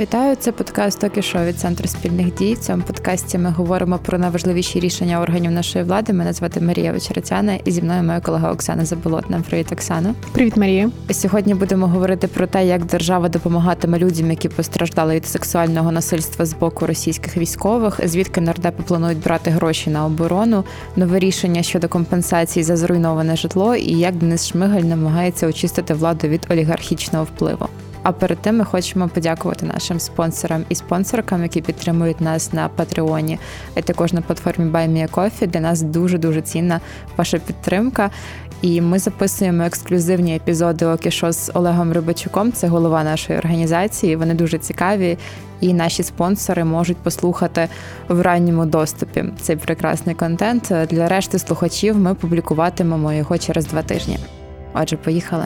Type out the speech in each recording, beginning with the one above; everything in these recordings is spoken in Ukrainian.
Вітаю, це подкаст «Токі Шоу» від Центру спільних дій. В цьому подкасті ми говоримо про найважливіші рішення органів нашої влади. Мене звати Марія Вечерецяна і зі мною моя колега Оксана Заболотна. Привіт, Оксана. Привіт, Марія. Сьогодні будемо говорити про те, як держава допомагатиме людям, які постраждали від сексуального насильства з боку російських військових, звідки нардепи планують брати гроші на оборону, нове рішення щодо компенсації за зруйноване житло і як Денис Шмигаль намагається очистити владу від олігархічного впливу. А перед тим ми хочемо подякувати нашим спонсорам і спонсоркам, які підтримують нас на Патреоні, а також на платформі Buy Me a Coffee. Для нас дуже-дуже цінна ваша підтримка. І ми записуємо ексклюзивні епізоди «Окі Шо» з Олегом Рибачуком, це голова нашої організації. Вони дуже цікаві, і наші спонсори можуть послухати в ранньому доступі цей прекрасний контент. Для решти слухачів ми публікуватимемо його через 2 тижні. Отже, поїхали.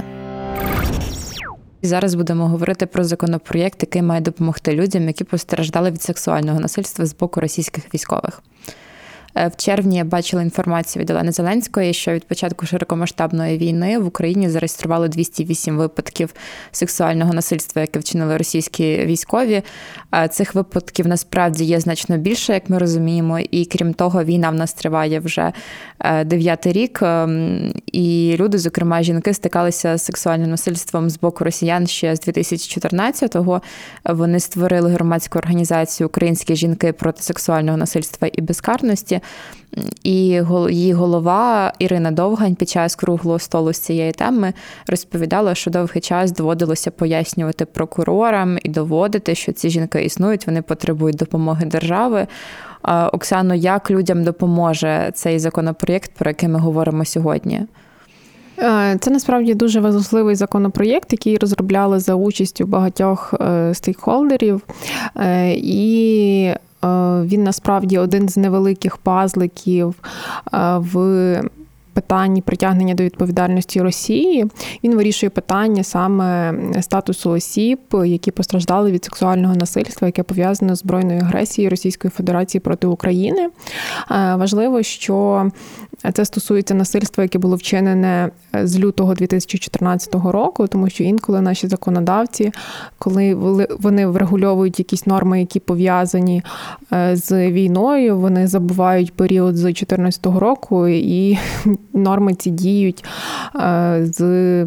Зараз будемо говорити про законопроєкт, який має допомогти людям, які постраждали від сексуального насильства з боку російських військових. В червні я бачила інформацію від Олени Зеленської, що від початку широкомасштабної війни в Україні зареєстрували 208 випадків сексуального насильства, яке вчинили російські військові. Цих випадків насправді є значно більше, як ми розуміємо, і крім того, війна в нас триває вже 9-й рік, і люди, зокрема жінки, стикалися з сексуальним насильством з боку росіян ще з 2014-го. Вони створили громадську організацію «Українські жінки проти сексуального насильства і безкарності», і її голова Ірина Довгань під час круглого столу з цієї теми розповідала, що довгий час доводилося пояснювати прокурорам і доводити, що ці жінки існують, вони потребують допомоги держави. Оксано, як людям допоможе цей законопроєкт, про який ми говоримо сьогодні? Це насправді дуже важливий законопроєкт, який розробляли за участю багатьох стейкхолдерів. І він насправді один з невеликих пазликів в питанні притягнення до відповідальності Росії. Він вирішує питання саме статусу осіб, які постраждали від сексуального насильства, яке пов'язане з збройною агресією Російської Федерації проти України. Важливо, що це стосується насильства, яке було вчинене з лютого 2014 року, тому що інколи наші законодавці, коли вони врегульовують якісь норми, які пов'язані з війною, вони забувають період з 2014 року, і норми ці діють з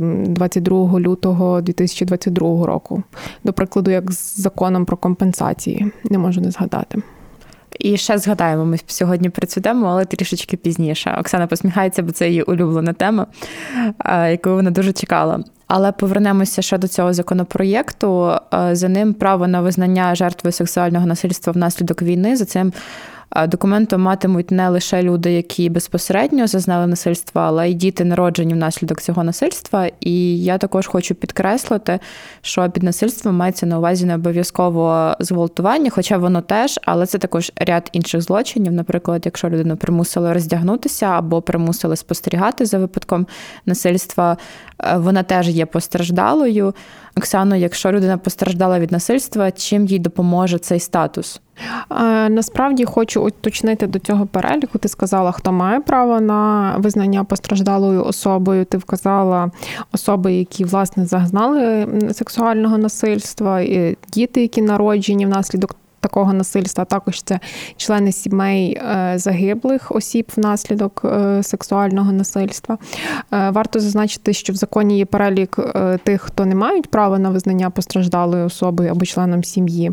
22 лютого 2022 року. До прикладу, як з законом про компенсації. Не можу не згадати. І ще згадаємо, ми сьогодні про цю тему, але трішечки пізніше. Оксана посміхається, бо це її улюблена тема, яку вона дуже чекала. Але повернемося ще до цього законопроєкту. За ним право на визнання жертвою сексуального насильства внаслідок війни. За цим документом матимуть не лише люди, які безпосередньо зазнали насильства, але й діти, народжені внаслідок цього насильства. І я також хочу підкреслити, що під насильством мається на увазі не обов'язково зґвалтування, хоча воно теж, але це також ряд інших злочинів. Наприклад, якщо людину примусили роздягнутися або примусили спостерігати за випадком насильства, вона теж є постраждалою. Оксано, якщо людина постраждала від насильства, чим їй допоможе цей статус? Насправді хочу уточнити до цього переліку. Ти сказала, хто має право на визнання постраждалою особою. Ти вказала особи, які, власне, зазнали сексуального насильства, і діти, які народжені внаслідок такого насильства, також це члени сімей загиблих осіб внаслідок сексуального насильства. Варто зазначити, що в законі є перелік тих, хто не мають права на визнання постраждалою особою або членом сім'ї.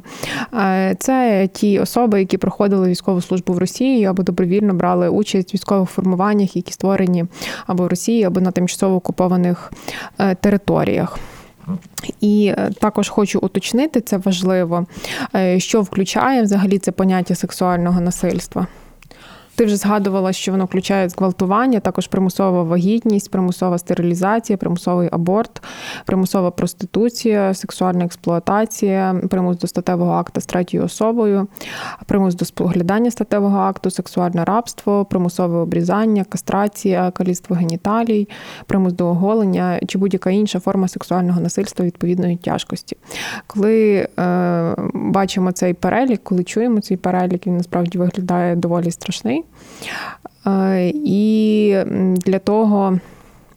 Це ті особи, які проходили військову службу в Росії або добровільно брали участь в військових формуваннях, які створені або в Росії, або на тимчасово окупованих територіях. І також хочу уточнити, це важливо, що включає взагалі це поняття сексуального насильства. Ти вже згадувала, що воно включає зґвалтування, також примусова вагітність, примусова стерилізація, примусовий аборт, примусова проституція, сексуальна експлуатація, примус до статевого акту з третьою особою, примус до споглядання статевого акту, сексуальне рабство, примусове обрізання, кастрація, каліцтво геніталій, примус до оголення чи будь-яка інша форма сексуального насильства відповідної тяжкості. Коли бачимо цей перелік, коли чуємо цей перелік, він насправді виглядає доволі страшний. І для того,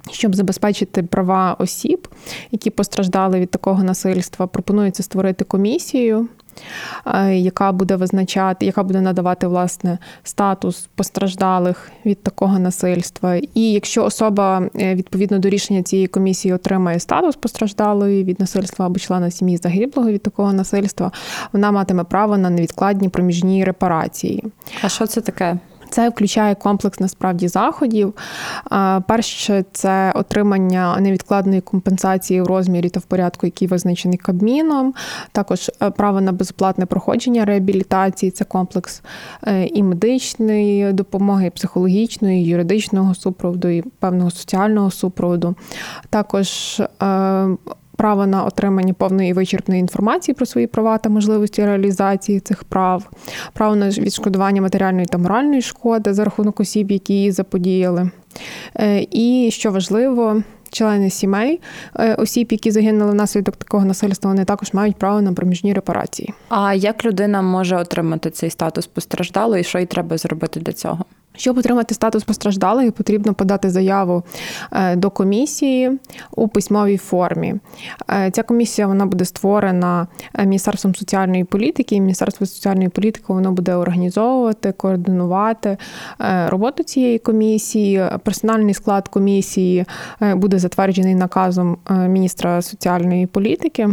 Щоб забезпечити права осіб, які постраждали від такого насильства, пропонується створити комісію, яка буде надавати, власне, статус постраждалих від такого насильства. І якщо особа, відповідно до рішення цієї комісії, отримає статус постраждалої від насильства або члена сім'ї загиблого від такого насильства, вона матиме право на невідкладні проміжні репарації. А що це таке? Це включає комплекс, насправді, заходів. Перше – це отримання невідкладної компенсації в розмірі та в порядку, який визначений Кабміном. Також право на безоплатне проходження реабілітації – це комплекс і медичної допомоги, і психологічної, і юридичного супроводу, і певного соціального супроводу. Також право на отримання повної і вичерпної інформації про свої права та можливості реалізації цих прав, право на відшкодування матеріальної та моральної шкоди за рахунок осіб, які її заподіяли. І, що важливо, члени сімей осіб, які загинули внаслідок такого насильства, вони також мають право на проміжні репарації. А як людина може отримати цей статус постраждалої, і що їй треба зробити для цього? Щоб отримати статус постраждалої, потрібно подати заяву до комісії у письмовій формі. Ця комісія вона буде створена Міністерством соціальної політики, і Міністерство соціальної політики воно буде організовувати, координувати роботу цієї комісії. Персональний склад комісії буде затверджений наказом міністра соціальної політики.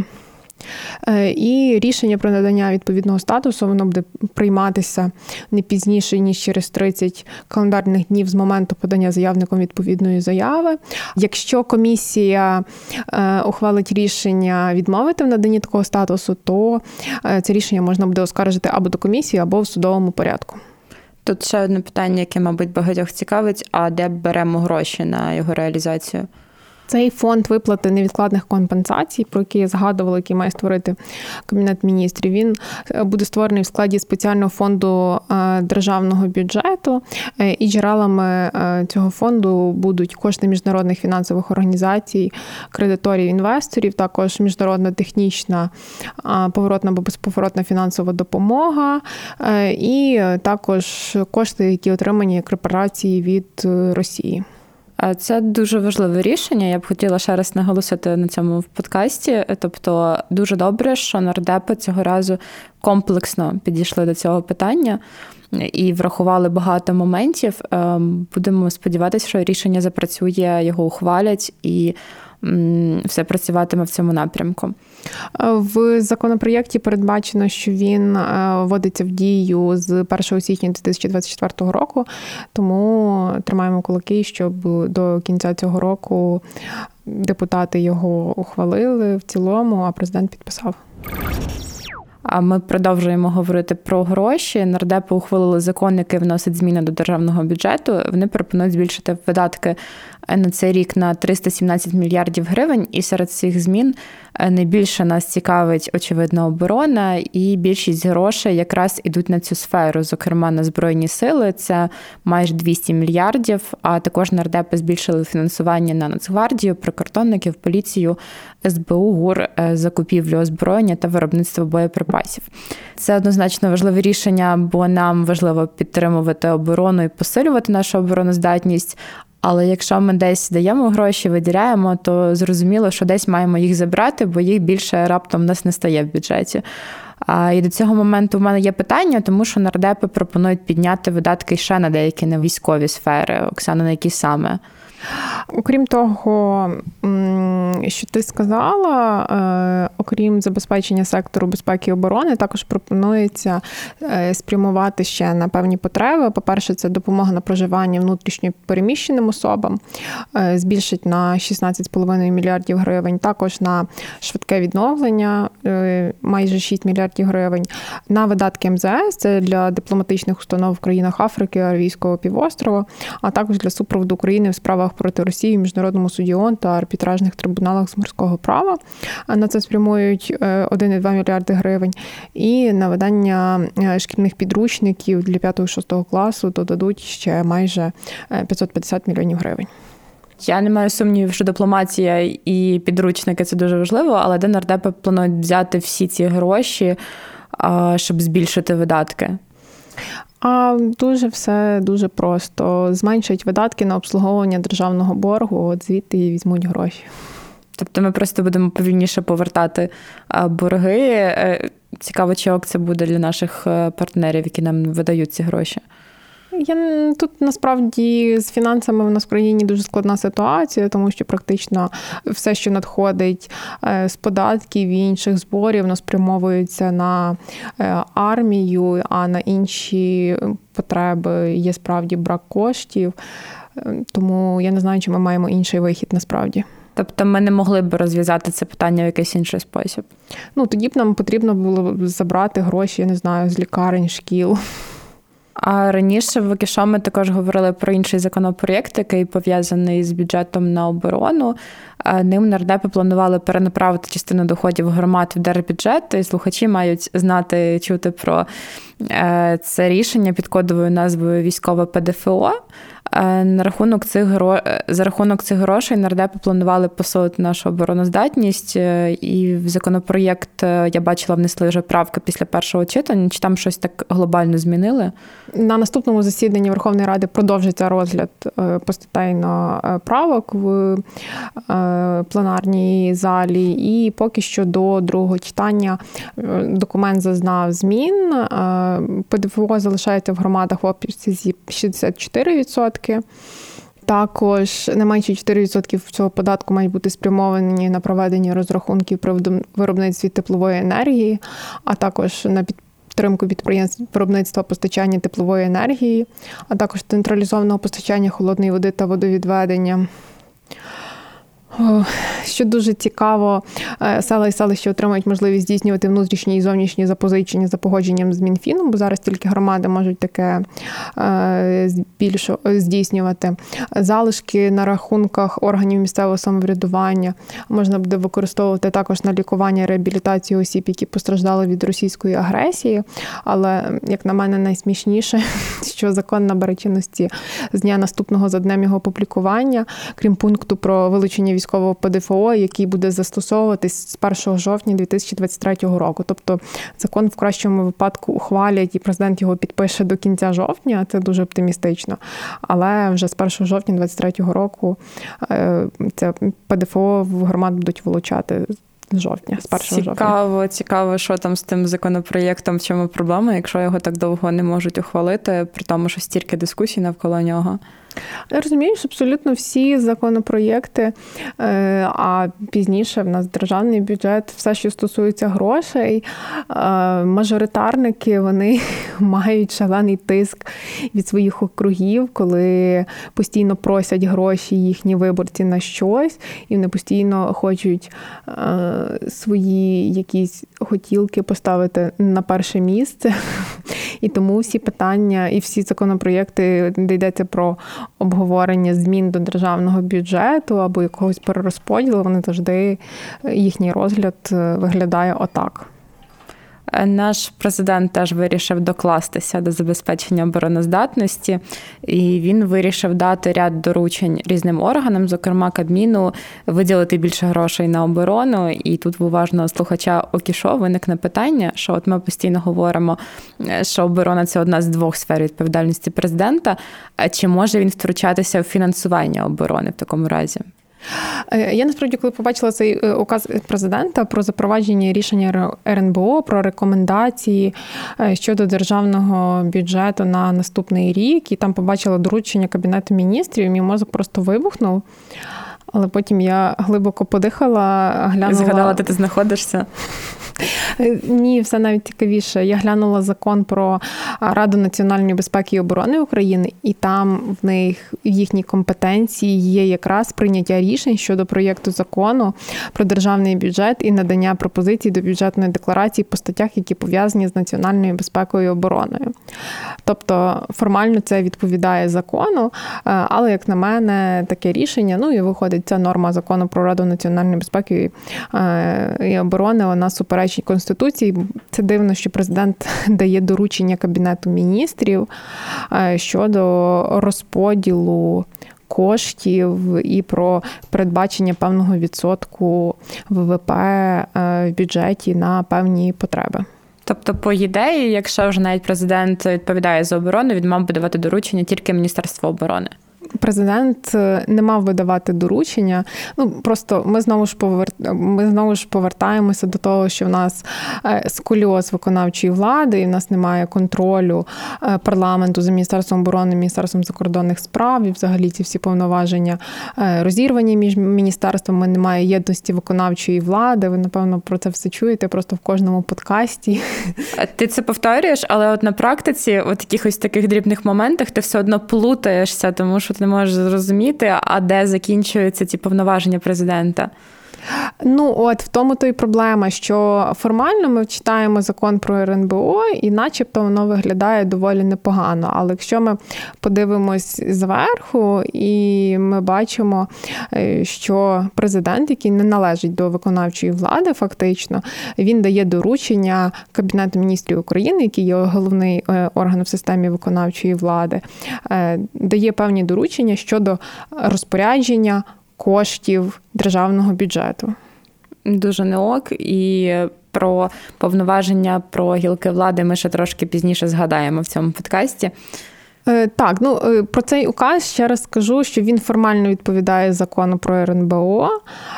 І рішення про надання відповідного статусу воно буде прийматися не пізніше, ніж через 30 календарних днів з моменту подання заявником відповідної заяви. Якщо комісія ухвалить рішення відмовити в наданні такого статусу, то це рішення можна буде оскаржити або до комісії, або в судовому порядку. Тут ще одне питання, яке, мабуть, багатьох цікавить, а де беремо гроші на його реалізацію? Цей фонд виплати невідкладних компенсацій, про який я згадувала, який має створити Кабінет міністрів, він буде створений в складі спеціального фонду державного бюджету. І джерелами цього фонду будуть кошти міжнародних фінансових організацій, кредиторів, інвесторів, також міжнародна технічна поворотна або безповоротна фінансова допомога і також кошти, які отримані як репарації від Росії. Це дуже важливе рішення. Я б хотіла ще раз наголосити на цьому в подкасті. Тобто дуже добре, що нардепи цього разу комплексно підійшли до цього питання і врахували багато моментів. Будемо сподіватися, що рішення запрацює, його ухвалять і все працюватиме в цьому напрямку. В законопроєкті передбачено, що він вводиться в дію з 1 січня 2024 року, тому тримаємо кулаки, щоб до кінця цього року депутати його ухвалили в цілому, а президент підписав. А ми продовжуємо говорити про гроші. Нардепи ухвалили закон, який вносить зміни до державного бюджету. Вони пропонують збільшити видатки на цей рік на 317 мільярдів гривень. І серед цих змін найбільше нас цікавить, очевидно, оборона. І більшість грошей якраз ідуть на цю сферу, зокрема на Збройні сили. Це майже 200 мільярдів. А також нардепи збільшили фінансування на Нацгвардію, прикордонників, поліцію, СБУ, ГУР, закупівлю озброєння та виробництво боєприпасів. Це однозначно важливе рішення, бо нам важливо підтримувати оборону і посилювати нашу обороноздатність. Але якщо ми десь даємо гроші, виділяємо, то зрозуміло, що десь маємо їх забрати, бо їх більше раптом у нас не стає в бюджеті. І до цього моменту в мене є питання, тому що нардепи пропонують підняти видатки ще на деякі невійськові сфери. Оксана, на які саме? Окрім того, що ти сказала, окрім забезпечення сектору безпеки і оборони, також пропонується спрямувати ще на певні потреби. По-перше, це допомога на проживання внутрішньо переміщеним особам, збільшить на 16,5 мільярдів гривень, також на швидке відновлення, майже 6 мільярдів гривень, на видатки МЗС, це для дипломатичних установ в країнах Африки, Аравійського півострова, а також для супроводу України в справах проти Росії в Міжнародному суді ООН та арбітражних трибуналах з морського права. На це спрямують 1,2 мільярди гривень. І на видання шкільних підручників для 5-6 класу додадуть ще майже 550 мільйонів гривень. Я не маю сумнівів, що дипломатія і підручники – це дуже важливо, але де нардепи планують взяти всі ці гроші, щоб збільшити видатки? А дуже все дуже просто. Зменшують видатки на обслуговування державного боргу, от звідти і візьмуть гроші. Тобто ми просто будемо повільніше повертати борги. Цікаво, чи це буде для наших партнерів, які нам видають ці гроші. Тут, насправді, з фінансами в нас в країні дуже складна ситуація, тому що практично все, що надходить з податків і інших зборів, воно спрямовується на армію, а на інші потреби є справді брак коштів. Тому я не знаю, чи ми маємо інший вихід насправді. Тобто ми не могли б розв'язати це питання в якийсь інший спосіб? Тоді б нам потрібно було забрати гроші, я не знаю, з лікарень, шкіл. А раніше в ОКІШО ми також говорили про інший законопроєкт, який пов'язаний з бюджетом на оборону. Ним нардепи планували перенаправити частину доходів громад в держбюджет, і слухачі мають знати, чути про це рішення під кодовою назвою «Військове ПДФО». За рахунок цих грошей нардепи планували посилити нашу обороноздатність, і в законопроєкт, я бачила, внесли вже правки після першого читання. Чи там щось так глобально змінили? На наступному засіданні Верховної Ради продовжиться розгляд постатейно правок в пленарній залі, і поки що до другого читання документ зазнав змін. ПДФО залишається в громадах в обсязі 64%. Також не менше 4% цього податку мають бути спрямовані на проведення розрахунків при виробництві теплової енергії, а також на підтримку підприємств виробництва постачання теплової енергії, а також централізованого постачання холодної води та водовідведення. Що дуже цікаво, села і селища отримають можливість здійснювати внутрішні і зовнішні запозичення за погодженням з Мінфіном, бо зараз тільки громади можуть таке здійснювати. Залишки на рахунках органів місцевого самоврядування можна буде використовувати також на лікування і реабілітацію осіб, які постраждали від російської агресії. Але, як на мене, найсмішніше, що закон набере чинності з дня наступного за днем його публікування, крім пункту про вилучення військового ПДФО, який буде застосовуватись з 1 жовтня 2023 року. Тобто закон в кращому випадку ухвалять і президент його підпише до кінця жовтня, це дуже оптимістично. Але вже з 1 жовтня 2023 року це ПДФО в громад будуть вилучати з жовтня, з 1 жовтня. Цікаво, що там з тим законопроєктом, в чому проблема, якщо його так довго не можуть ухвалити, при тому, що стільки дискусій навколо нього. Я розумію, що абсолютно всі законопроєкти, а пізніше в нас державний бюджет, все, що стосується грошей, мажоритарники, вони мають шалений тиск від своїх округів, коли постійно просять гроші їхні виборці на щось, і вони постійно хочуть свої якісь хотілки поставити на перше місце. І тому всі питання і всі законопроєкти, де йдеться про обговорення змін до державного бюджету або якогось перерозподілу, вони завжди, їхній розгляд виглядає отак. Наш президент теж вирішив докластися до забезпечення обороноздатності, і він вирішив дати ряд доручень різним органам, зокрема Кабміну, виділити більше грошей на оборону. І тут в уважного слухача ОКІШО виникне питання, що от ми постійно говоримо, що оборона – це одна з двох сфер відповідальності президента. А чи може він втручатися в фінансування оборони в такому разі? Я, насправді, коли побачила цей указ президента про запровадження рішення РНБО, про рекомендації щодо державного бюджету на наступний рік, і там побачила доручення Кабінету міністрів, мій мозок просто вибухнув. Але потім я глибоко подихала, глянула... Згадала, де ти знаходишся? Ні, все навіть цікавіше. Я глянула закон про Раду національної безпеки і оборони України, і там в них, в їхній компетенції є якраз прийняття рішень щодо проєкту закону про державний бюджет і надання пропозицій до бюджетної декларації по статтях, які пов'язані з національною безпекою і обороною. Тобто формально це відповідає закону, але, як на мене, таке рішення, і виходить ця норма закону про Раду національної безпеки і оборони, вона суперечить Конституції. Це дивно, що президент дає доручення Кабінету міністрів щодо розподілу коштів і про передбачення певного відсотку ВВП в бюджеті на певні потреби. Тобто, по ідеї, якщо вже навіть президент відповідає за оборону, він мав би давати доручення тільки Міністерству оборони. Президент не мав видавати доручення. Просто ми знову ж повертаємося до того, що в нас сколіоз виконавчої влади, і в нас немає контролю парламенту за Міністерством оборони, Міністерством закордонних справ, і взагалі ці всі повноваження розірвані між міністерствами, немає єдності виконавчої влади. Ви, напевно, про це все чуєте просто в кожному подкасті. Ти це повторюєш, але от на практиці, от якихось таких дрібних моментах ти все одно плутаєшся, тому що ти не можеш зрозуміти, а де закінчуються ці повноваження президента. В тому то й проблема, що формально ми читаємо закон про РНБО і начебто воно виглядає доволі непогано. Але якщо ми подивимось зверху і ми бачимо, що президент, який не належить до виконавчої влади фактично, він дає доручення Кабінету міністрів України, який є головний орган в системі виконавчої влади, дає певні доручення щодо розпорядження коштів державного бюджету. Дуже не ок. І про повноваження, про гілки влади ми ще трошки пізніше згадаємо в цьому подкасті. Так, про цей указ ще раз скажу, що він формально відповідає закону про РНБО,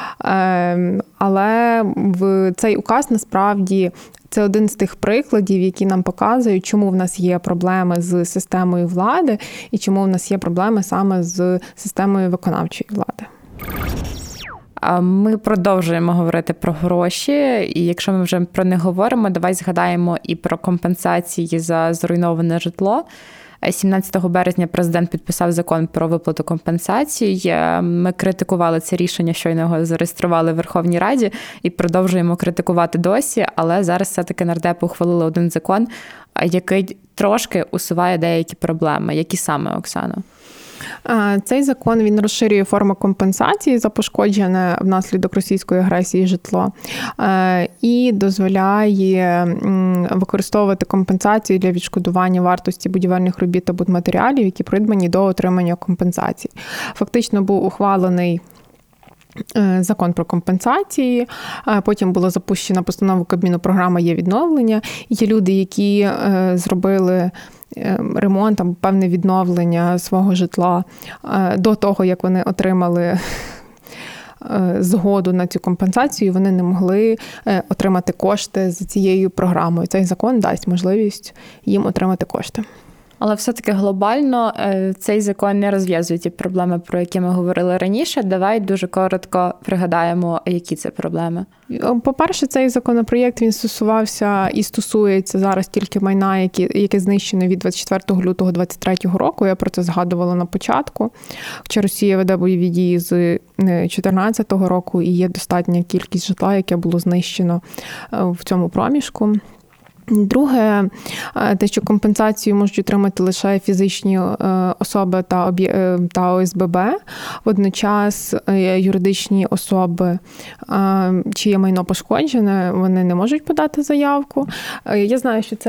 але цей указ насправді це один з тих прикладів, які нам показують, чому в нас є проблеми з системою влади і чому в нас є проблеми саме з системою виконавчої влади. Ми продовжуємо говорити про гроші, і якщо ми вже про них говоримо, давай згадаємо і про компенсації за зруйноване житло. 17 березня президент підписав закон про виплату компенсацій. Ми критикували це рішення, щойно його зареєстрували в Верховній Раді, і продовжуємо критикувати досі, але зараз все-таки нардепи ухвалили один закон, який трошки усуває деякі проблеми. Які саме, Оксано? Цей закон, він розширює форму компенсації за пошкоджене внаслідок російської агресії житло і дозволяє використовувати компенсацію для відшкодування вартості будівельних робіт та будматеріалів, які придбані до отримання компенсації. Фактично був ухвалений закон про компенсації, потім була запущена постанова Кабміну «Програма є відновлення». Є люди, які зробили ремонт або певне відновлення свого житла до того, як вони отримали згоду на цю компенсацію, вони не могли отримати кошти за цією програмою. Цей закон дасть можливість їм отримати кошти. Але все-таки глобально цей закон не розв'язує ті проблеми, про які ми говорили раніше. Давай дуже коротко пригадаємо, які це проблеми. По-перше, цей законопроєкт, він стосувався і стосується зараз тільки майна, яке знищено від 24 лютого 2023 року. Я про це згадувала на початку. Хоча Росія веде бойові дії з 2014 року і є достатня кількість житла, яке було знищено в цьому проміжку. Друге, те, що компенсацію можуть отримати лише фізичні особи та ОСББ. Водночас юридичні особи, чиє майно пошкоджене, вони не можуть подати заявку. Я знаю, що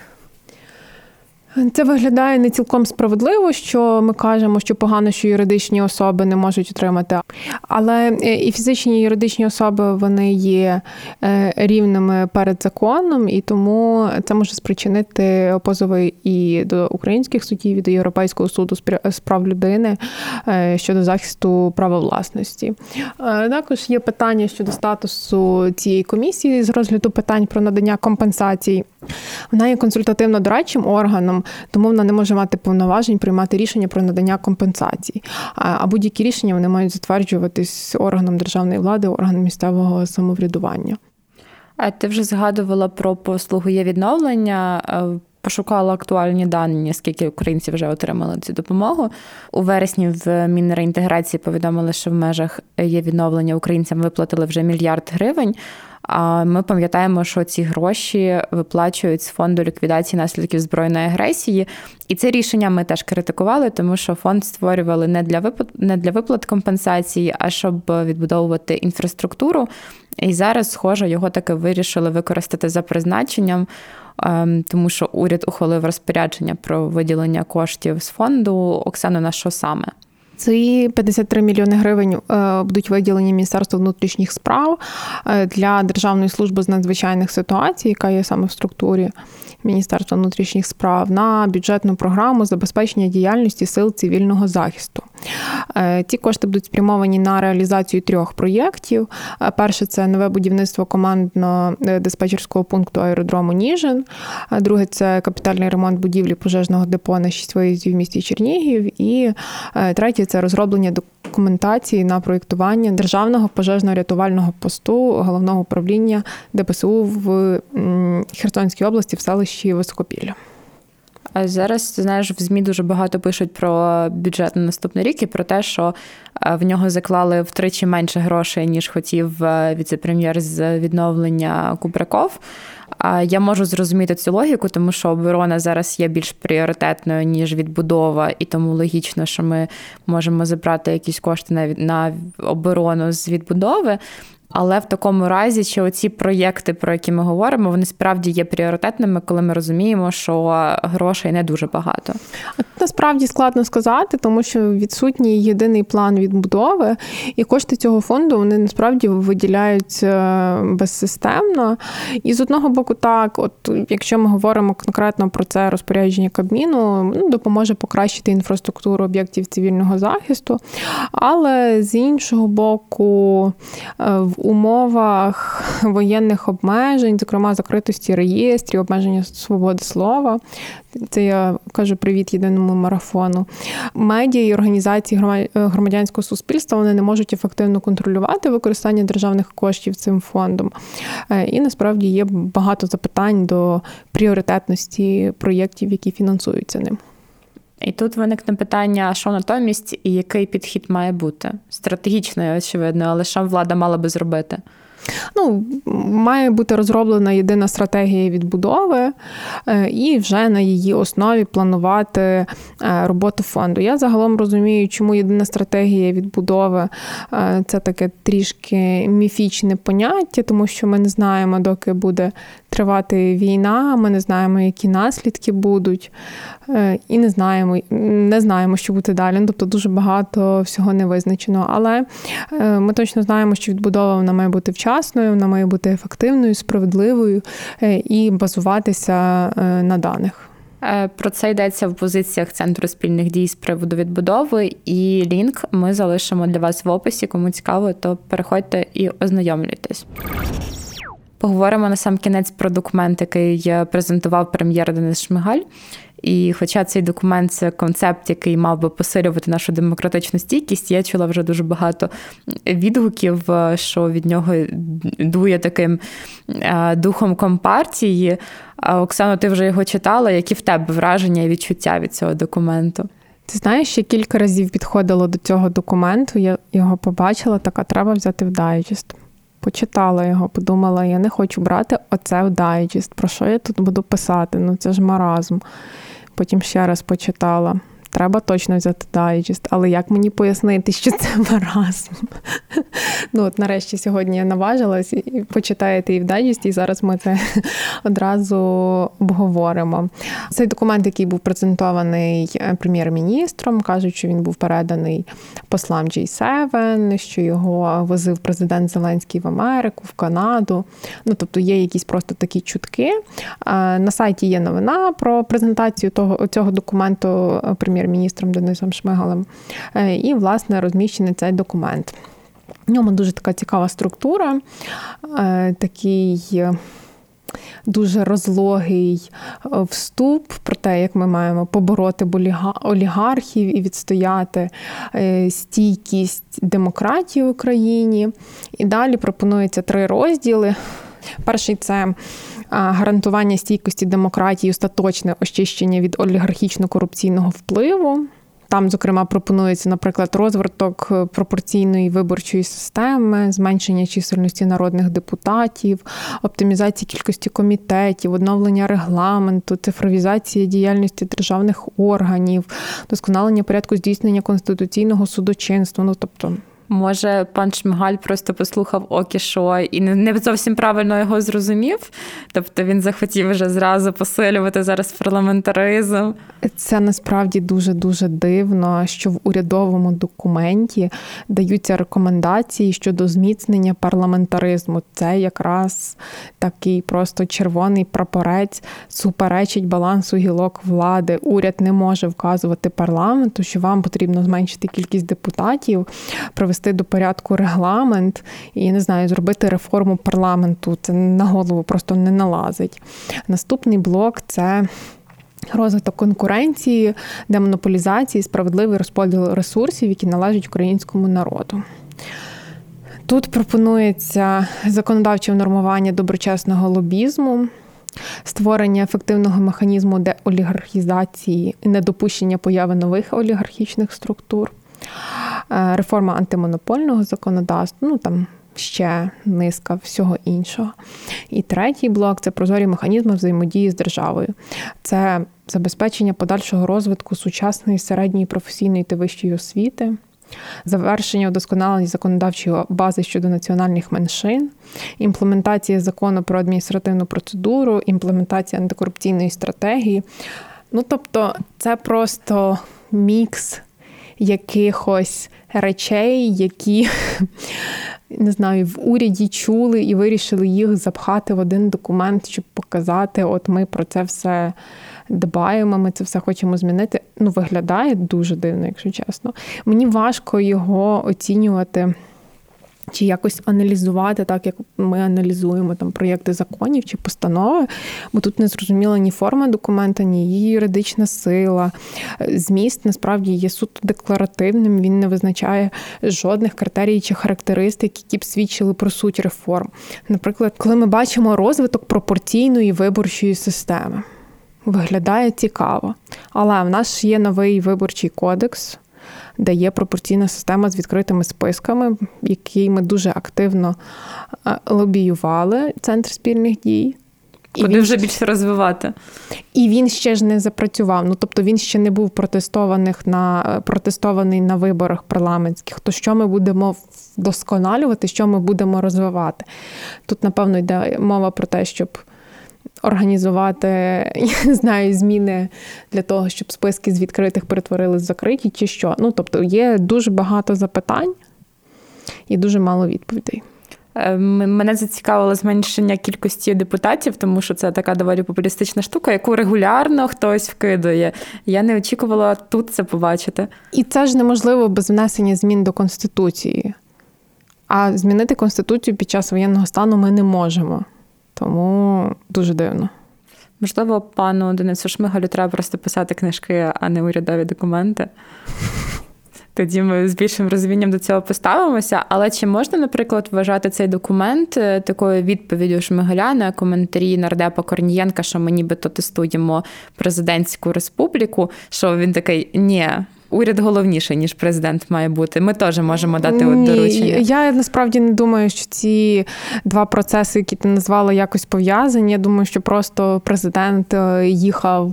це виглядає не цілком справедливо, що ми кажемо, що погано, що юридичні особи не можуть отримати. Але і фізичні, і юридичні особи, вони є рівними перед законом, і тому це може спричинити позови і до українських судів, і до Європейського суду з прав людини щодо захисту права власності. Також є питання щодо статусу цієї комісії з розгляду питань про надання компенсацій. Вона є консультативно-дорадчим органом, тому вона не може мати повноважень приймати рішення про надання компенсацій. А будь-які рішення вони мають затверджуватись органом державної влади, органом місцевого самоврядування. Ти вже згадувала про послугу є відновлення. Пошукала актуальні дані, скільки українців вже отримали цю допомогу. У вересні в Мінреінтеграції повідомили, що в межах є відновлення українцям виплатили вже 1 мільярд гривень. А ми пам'ятаємо, що ці гроші виплачують з фонду ліквідації наслідків збройної агресії. І це рішення ми теж критикували, тому що фонд створювали не для виплат компенсації, а щоб відбудовувати інфраструктуру. І зараз, схоже, його таки вирішили використати за призначенням, тому що уряд ухвалив розпорядження про виділення коштів з фонду. Оксано, на що саме? Ці 53 мільйони гривень будуть виділені Міністерству внутрішніх справ для Державної служби з надзвичайних ситуацій, яка є саме в структурі Міністерства внутрішніх справ, на бюджетну програму забезпечення діяльності сил цивільного захисту. Ці кошти будуть спрямовані на реалізацію 3 проєктів. Перше – це нове будівництво командно-диспетчерського пункту аеродрому Ніжин. Друге – це капітальний ремонт будівлі пожежного депо на 6 виїздів в місті Чернігів. І третє – це розроблення документації на проєктування Державного пожежно-рятувального посту Головного управління ДПСУ в Херсонській області в селищі Високопілля. А зараз, ти знаєш, в ЗМІ дуже багато пишуть про бюджет на наступний рік і про те, що в нього заклали втричі менше грошей, ніж хотів віце-прем'єр з відновлення Кубраков. Я можу зрозуміти цю логіку, тому що оборона зараз є більш пріоритетною, ніж відбудова, і тому логічно, що ми можемо забрати якісь кошти на оборону з відбудови. Але в такому разі, чи оці проєкти, про які ми говоримо, вони справді є пріоритетними, коли ми розуміємо, що грошей не дуже багато? Насправді складно сказати, тому що відсутній єдиний план відбудови, і кошти цього фонду, вони насправді виділяються безсистемно. І з одного боку так, от якщо ми говоримо конкретно про це розпорядження Кабміну, допоможе покращити інфраструктуру об'єктів цивільного захисту, але з іншого боку, в умовах воєнних обмежень, зокрема закритості реєстрів, обмеження свободи слова, це я кажу привіт єдиному марафону, медіа і організації громадянського суспільства, вони не можуть ефективно контролювати використання державних коштів цим фондом. І насправді є багато запитань до пріоритетності проєктів, які фінансуються ним. І тут виникне питання, що натомість і який підхід має бути? Стратегічно, очевидно, але що влада мала би зробити? Має бути розроблена єдина стратегія відбудови і вже на її основі планувати роботу фонду. Я загалом розумію, чому єдина стратегія відбудови – це таке трішки міфічне поняття, тому що ми не знаємо, доки буде тривати війна, ми не знаємо, які наслідки будуть, і не знаємо, що буде далі. Тобто дуже багато всього не визначено. Але ми точно знаємо, що відбудова вона має бути вчасною, вона має бути ефективною, справедливою і базуватися на даних. Про це йдеться в позиціях Центру спільних дій з приводу відбудови, і лінк ми залишимо для вас в описі. Кому цікаво, то переходьте і ознайомлюйтесь. Поговоримо на сам кінець про документ, який презентував прем'єр Денис Шмигаль. І хоча цей документ – це концепт, який мав би посилювати нашу демократичну стійкість, я чула вже дуже багато відгуків, що від нього дує таким духом компартії. Оксано, ти вже його читала. Які в тебе враження і відчуття від цього документу? Ти знаєш, я кілька разів підходила до цього документу, я його побачила, така треба взяти в дайджест. Почитала його, подумала, я не хочу брати оце в дайджест. Про що я тут буду писати? Це ж маразм. Потім ще раз почитала. Треба точно взяти дайджест. Але як мені пояснити, що це маразм? Нарешті сьогодні я наважилась, і почитаєте і в дайджесті, і зараз ми це одразу обговоримо. Цей документ, який був презентований прем'єр-міністром, кажуть, що він був переданий послам G7, що його возив президент Зеленський в Америку, в Канаду. Тобто є якісь просто такі чутки. На сайті є новина про презентацію цього документу прем'єр-міністром Денисом Шмигалем. І, власне, розміщений цей документ. В ньому дуже така цікава структура, такий дуже розлогий вступ про те, як ми маємо побороти олігархів і відстояти стійкість демократії в Україні. І далі пропонується 3 розділи. Перший – це гарантування стійкості демократії, остаточне очищення від олігархічно-корупційного впливу. Там, зокрема, пропонується, наприклад, розвиток пропорційної виборчої системи, зменшення чисельності народних депутатів, оптимізація кількості комітетів, оновлення регламенту, цифровізація діяльності державних органів, досконалення порядку здійснення конституційного судочинства. Тобто Може, пан Шмигаль просто послухав Окішо і не зовсім правильно його зрозумів? Тобто він захотів вже зразу посилювати зараз парламентаризм? Це насправді дуже-дуже дивно, що в урядовому документі даються рекомендації щодо зміцнення парламентаризму. Це якраз такий просто червоний прапорець суперечить балансу гілок влади. Уряд не може вказувати парламенту, що вам потрібно зменшити кількість депутатів, привести до порядку регламент і, не знаю, зробити реформу парламенту. Це на голову просто не налазить. Наступний блок – це розвиток конкуренції, демонополізації, справедливий розподіл ресурсів, які належать українському народу. Тут пропонується законодавче внормування доброчесного лобізму, створення ефективного механізму деолігархізації і недопущення появи нових олігархічних структур, реформа антимонопольного законодавства, там ще низка всього іншого. І третій блок – це прозорі механізми взаємодії з державою. Це забезпечення подальшого розвитку сучасної середньої професійної та вищої освіти, завершення удосконалення законодавчої бази щодо національних меншин, імплементація закону про адміністративну процедуру, імплементація антикорупційної стратегії. Тобто це просто мікс якихось речей, які, не знаю, в уряді чули і вирішили їх запхати в один документ, щоб показати, от ми про це все дбаємо, ми це все хочемо змінити. Виглядає дуже дивно, якщо чесно. Мені важко його оцінювати чи якось аналізувати так, як ми аналізуємо там проєкти законів чи постанови, бо тут не зрозуміла ні форма документа, ні її юридична сила. Зміст, насправді, є суто декларативним, він не визначає жодних критерій чи характеристик, які б свідчили про суть реформ. Наприклад, коли ми бачимо розвиток пропорційної виборчої системи, виглядає цікаво. Але в нас є новий виборчий кодекс, де є пропорційна система з відкритими списками, який ми дуже активно лобіювали, Центр спільних дій. Куди вже більше розвивати. І він ще ж не запрацював. Тобто він ще не був протестований на виборах парламентських. То що ми будемо вдосконалювати, що ми будемо розвивати? Тут, напевно, йде мова про те, щоб організувати, я не знаю, зміни для того, щоб списки з відкритих перетворились в закриті, чи що. Тобто є дуже багато запитань і дуже мало відповідей. Мене зацікавило зменшення кількості депутатів, тому що це така доволі популістична штука, яку регулярно хтось вкидає. Я не очікувала тут це побачити. І це ж неможливо без внесення змін до Конституції. А змінити Конституцію під час воєнного стану ми не можемо. Тому дуже дивно. Можливо, пану Денису Шмигалю треба просто писати книжки, а не урядові документи. Тоді ми з більшим розумінням до цього поставимося. Але чи можна, наприклад, вважати цей документ такою відповіддю Шмигаля на коментарі нардепа Корнієнка, що ми нібито тестуємо президентську республіку, що він такий, ні, уряд головніший, ніж президент має бути. Ми теж можемо дати доручення. Я насправді не думаю, що ці два процеси, які ти назвала, якось пов'язані. Я думаю, що просто президент їхав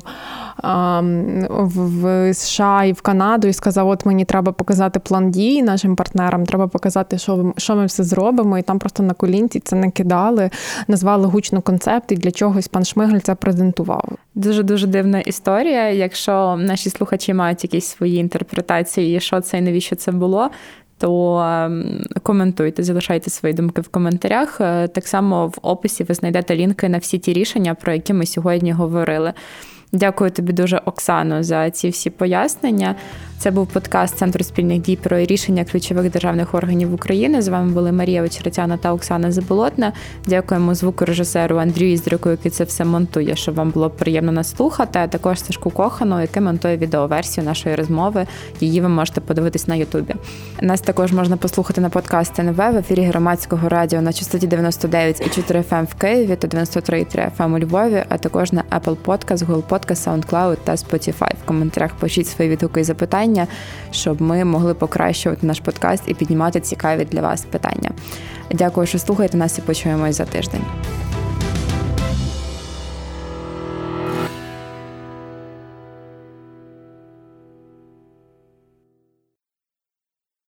в США і в Канаду і сказав, от мені треба показати план дій нашим партнерам, треба показати, що ми все зробимо, і там просто на колінці це накидали, назвали гучно концепт, і для чогось пан Шмигаль це презентував. Дуже-дуже дивна історія. Якщо наші слухачі мають якісь свої інтерпретації, що це і навіщо це було, то коментуйте, залишайте свої думки в коментарях. Так само в описі ви знайдете лінки на всі ті рішення, про які ми сьогодні говорили. Дякую тобі дуже, Оксано, за ці всі пояснення. Це був подкаст Центру спільних дій про рішення ключових державних органів України. З вами були Марія Вечеретяна та Оксана Заболотна. Дякуємо звукорежисеру Андрію Іздрику, який це все монтує, щоб вам було приємно нас слухати, а також Сашку Кохану, який монтує відеоверсію нашої розмови. Її ви можете подивитись на Ютубі. Нас також можна послухати на подкасті НВ в ефірі Громадського радіо на частоті 99,4 FM в Києві та 93,3 FM у Львові, а також на Apple Podcast, Google Podcast, SoundCloud та Spotify. В коментарях пишіть свої відгуки і запитання, щоб ми могли покращувати наш подкаст і піднімати цікаві для вас питання. Дякую, що слухаєте нас, і почуємось за тиждень.